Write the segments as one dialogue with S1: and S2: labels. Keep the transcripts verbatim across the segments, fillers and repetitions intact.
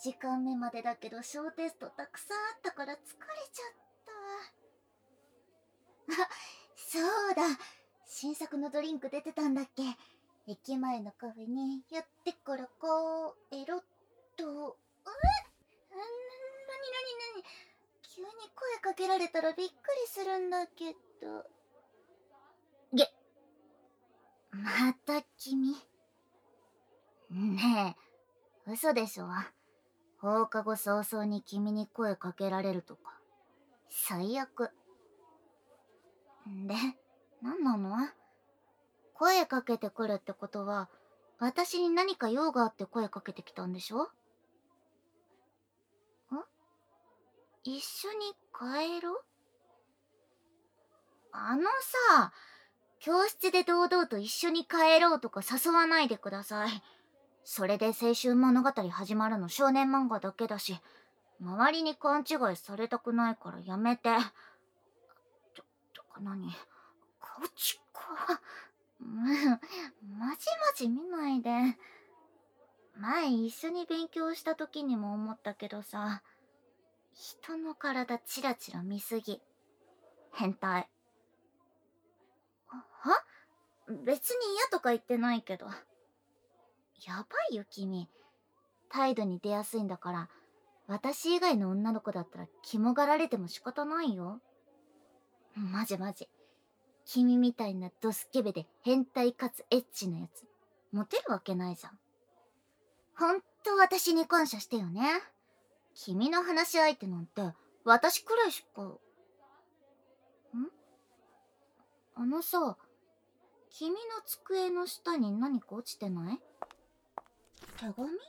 S1: じかんめまでだけど小テストたくさんあったから疲れちゃった。あ、そうだ。新作のドリンク出てたんだっけ。駅前のカフェにやってからこう、エロっと。え、な、なになになに、急に声かけられたらびっくりするんだけど。げ、また君。ねえ、嘘でしょ。放課後早々に君に声かけられるとか。最悪。で、なんなの？声かけてくるってことは、私に何か用があって声かけてきたんでしょ？ん？一緒に帰ろう？あのさ、教室で堂々と一緒に帰ろうとか誘わないでください。それで青春物語始まるの少年漫画だけだし、周りに勘違いされたくないからやめて。と、とか何？顔ちっか。うん、まじまじ見ないで。前一緒に勉強した時にも思ったけどさ、人の体チラチラ見すぎ。変態。は？別に嫌とか言ってないけど。やばいよ君。態度に出やすいんだから、私以外の女の子だったら肝がられても仕方ないよ。マジマジ。君みたいなドスケベで変態かつエッチなやつ、モテるわけないじゃん。ほんと私に感謝してよね。君の話し相手なんて私くらいしか。ん？あのさ、君の机の下に何か落ちてない？手紙？うん。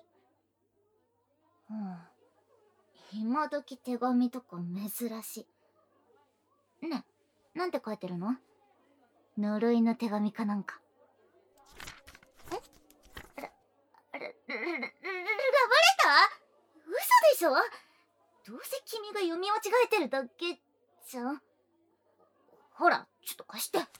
S1: 今時手紙とか珍しい。ねえ、なんて書いてるの？呪いの手紙かなんか。え？ら、ら、ら、ら、ら、ら、ら、バレた？嘘でしょ？どうせ君が読み間違えてるだけじゃん。ほら、ちょっと貸して。な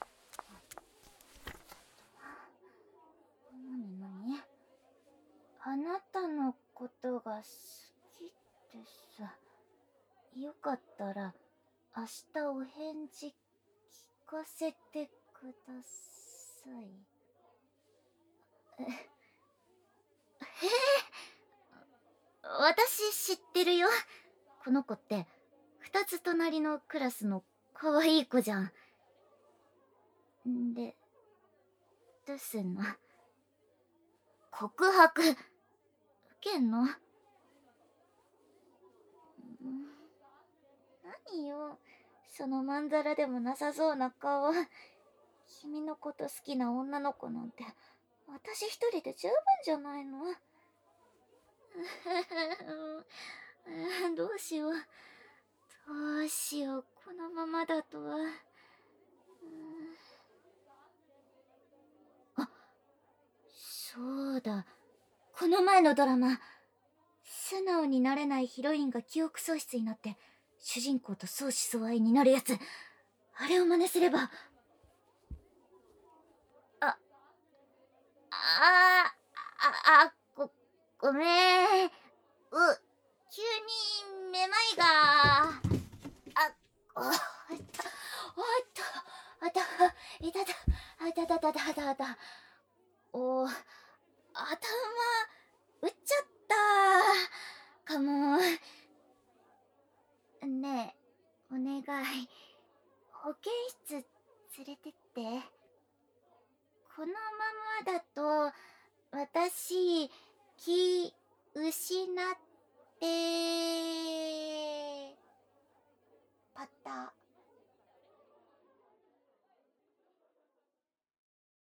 S1: になに？あなたのことが好きです。よかったら明日お返事聞かせてください。え、へえ、私知ってるよ。この子って二つ隣のクラスの可愛い子じゃん。で、どうすんの？告白受けんの？ん、何よ、そのまんざらでもなさそうな顔。君のこと好きな女の子なんて私一人で十分じゃないの？どうしよう、どうしよう、このままだとは。あ、そうだ、この前のドラマ、素直になれないヒロインが記憶喪失になって主人公と相思相愛になるやつ、あれを真似すれば。あ、ああ、あ、ご、ごめん。う、急にめまいが。あ、お、あった、あった、いたた、あたたたたたた。お、頭、打っちゃったかも。ねえ、お願い。保健室連れてって。このままだと、私、気、失って、パタ。